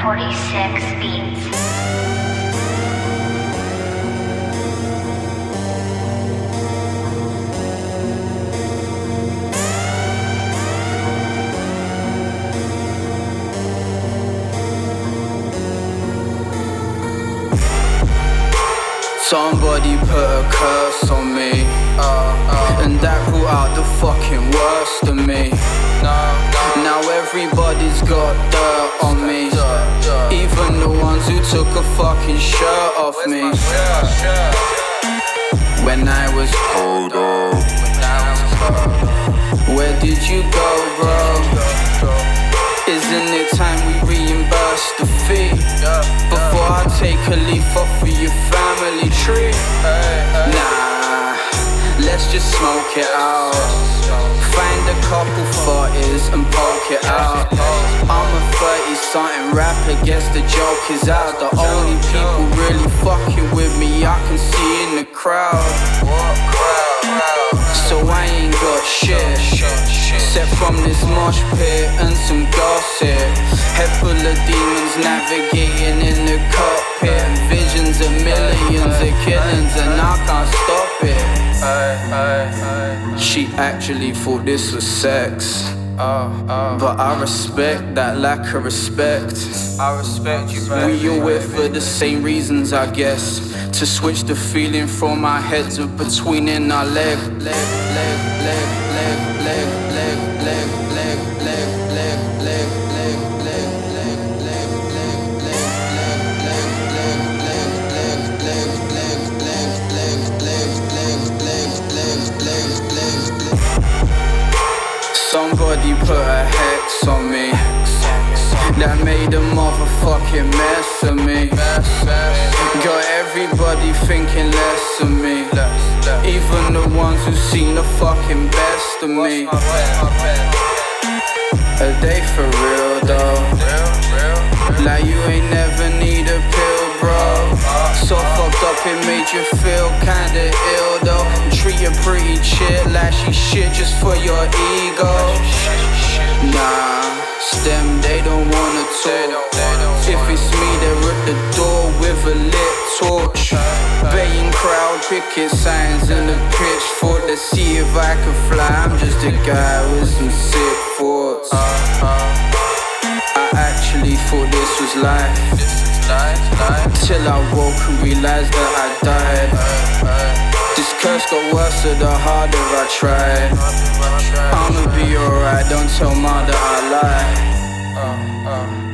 46 beats. Somebody put a curse on me, and that brought out the fucking worst of me. Now everybody's got dirt on me, even the ones who took a fucking shirt off me. When I was hold up, where did you go, bro? Isn't it time we reimburse the fee before I take a leaf off of your family tree? Nah, let's just smoke it out. Find a couple 40s and poke it out. I'm a 30-something rapper, guess the joke is out. The only people really fucking with me I can see in the crowd. So I ain't got shit except from this mosh pit and some gossip. Head full of demons navigating in the cockpit, and visions of millions of killings, and I can't stop it. She actually thought this was sex, but I respect that lack of respect. I respect you, baby. We all with for the same reasons, I guess. To switch the feeling from our heads up between in our leg. Somebody put a hex on me that made a motherfucking mess of me. Got everybody thinking less of me, even the ones who seen the fucking best of me. Are they for real though? Like you ain't never need a pill, bro. So fucked up it made you feel kinda ill though. Treat your pretty chick like she shit just for your ego. Nah, stem they don't wanna talk. If it's me they're at the door with a lit torch, baying crowd picket signs and a pitchfork to see if I can fly. I'm just a guy with some sick thoughts. I actually thought this was life, till I woke and realized that I died. This curse got worse the harder I tried. I'ma be alright, don't tell Ma that I lie.